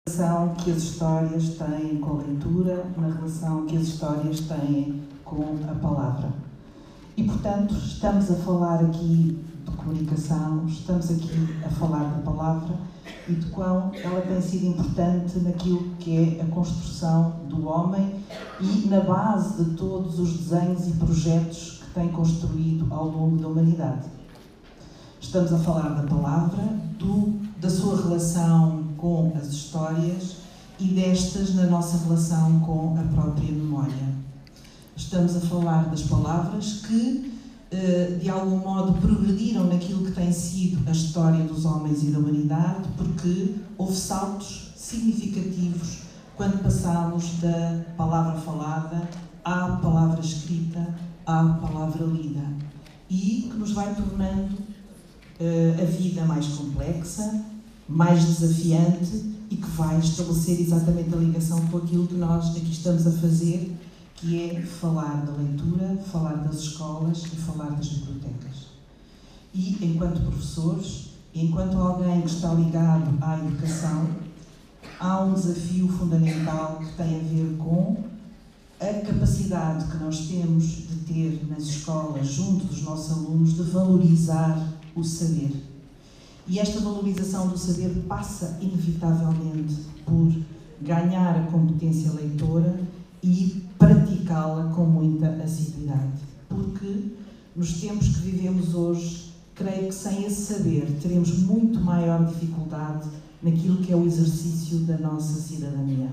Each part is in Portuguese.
Na relação que as histórias têm com a leitura, na relação que as histórias têm com a palavra. E, portanto, estamos a falar aqui de comunicação, estamos aqui a falar da palavra e de quão ela tem sido importante naquilo que é a construção do homem e na base de todos os desenhos e projetos que tem construído ao longo da humanidade. Estamos a falar da palavra, da sua relação com as histórias e destas na nossa relação com a própria memória. Estamos a falar das palavras que, de algum modo, progrediram naquilo que tem sido a história dos homens e da humanidade, porque houve saltos significativos quando passámos da palavra falada à palavra escrita, à palavra lida, e que nos vai tornando a vida mais complexa, mais desafiante e que vai estabelecer exatamente a ligação com aquilo que nós aqui estamos a fazer, que é falar da leitura, falar das escolas e falar das bibliotecas. E, enquanto professores, enquanto alguém que está ligado à educação, há um desafio fundamental que tem a ver com a capacidade que nós temos de ter nas escolas, junto dos nossos alunos, de valorizar o saber. E esta valorização do saber passa, inevitavelmente, por ganhar a competência leitora e praticá-la com muita assiduidade. Porque, nos tempos que vivemos hoje, creio que sem esse saber teremos muito maior dificuldade naquilo que é o exercício da nossa cidadania.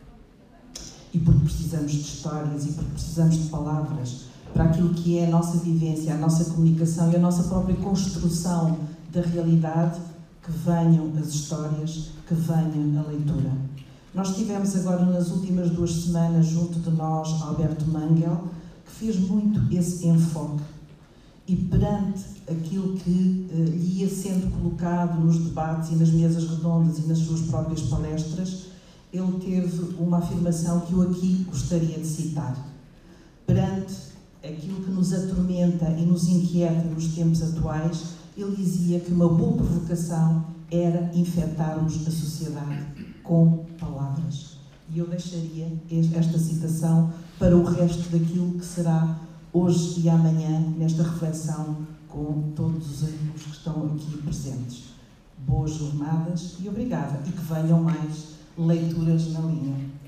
E porque precisamos de histórias e porque precisamos de palavras para aquilo que é a nossa vivência, a nossa comunicação e a nossa própria construção da realidade, que venham as histórias, que venha a leitura. Nós tivemos agora nas últimas 2 semanas junto de nós Alberto Mangel, que fez muito esse enfoque e perante aquilo que lhe ia sendo colocado nos debates e nas mesas redondas e nas suas próprias palestras, ele teve uma afirmação que eu aqui gostaria de citar. Perante aquilo que nos atormenta e nos inquieta nos tempos atuais, ele dizia que uma boa provocação era infectarmos a sociedade com palavras. E eu deixaria esta citação para o resto daquilo que será hoje e amanhã nesta reflexão com todos os alunos que estão aqui presentes. Boas jornadas e obrigada. E que venham mais leituras na linha.